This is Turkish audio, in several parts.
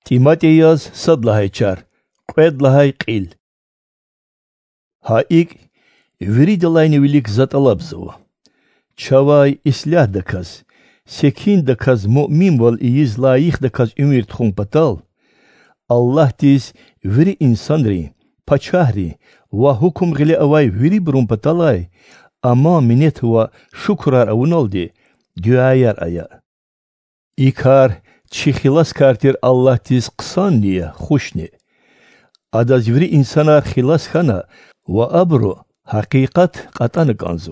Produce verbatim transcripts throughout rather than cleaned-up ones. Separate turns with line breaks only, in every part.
Тиматеяз садлахайчар, кведлахай кил. Хаик виридалайни велик заталабзова. Чавай ислях даказ, секин даказ му'мин вал ииз лаих даказ умир тхун патал. Аллах тиз вири инсанри, пачахри, ва хукум гили авай вири брун паталай, ама минет ва шукрар авуналди, дюаяр ая. Икар چی خلاص کارتر الله تیز قسان نیه خوش نه. اداز وری انسانار خلاص خانه و ابرو حقیقت قطعا کنزو.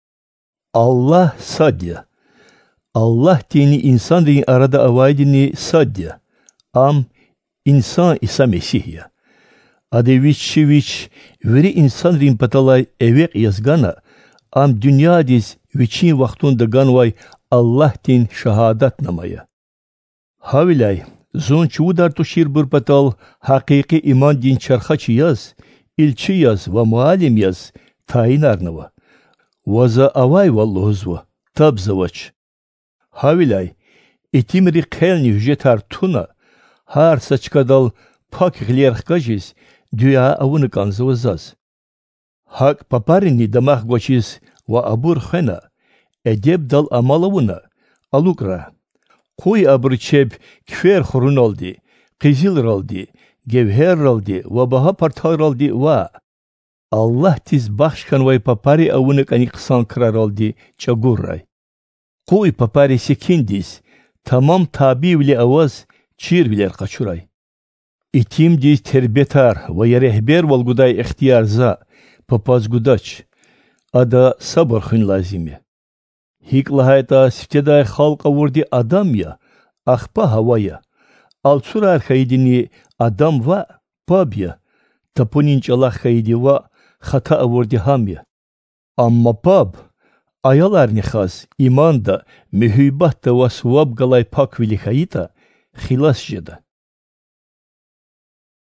الله سادیا. الله تینی انسان رین arada avaydini sadya. Am insan İsa Mesih'ya. Adi viç viç veri insan rin patalay evek yazgana. Am dünya diz viçin vaktunda ganvay Allah tin şahadat namaya. Havilay, zon çuğdar tuşir bir patal, hakiki iman din çarxaçı yaz, ilçi yaz ve mualim yaz, tayin arnava. Vaza avay vallahuzva, tab zavaç. Havilay, etimri khelni hüjetar tuna, har saçkadal pak glerxkajiz, düya avunu kanzavazaz. Hak paparini damah goçiz ve abur khena, edeb dal amalavuna, alukra. Koy abrıçeb kfer xurun oldu, qizil oldu, gevher oldu, ve baha partar oldu ve Allah tiz baxşkan vay papari avunik ani qısan kırar oldu çagurray. Koy papari sekindiz, tamam tabi vili avaz, çir viler qaçuray. İtim diz terbetar ve yerehber valguday ihtiyar za, papaz gudaç, ada sabır xın lazimi. Hiklahayta sifteday halka vurdi adam ya, akpa havaya. Alçurar haydini adam va, pab ya. Tapuninç Allah haydi va, hata vurdi ham ya. Amma pab, ayalar nihaz, iman da, mühübat da va suvab galay pak vili hayita, hilas jeda.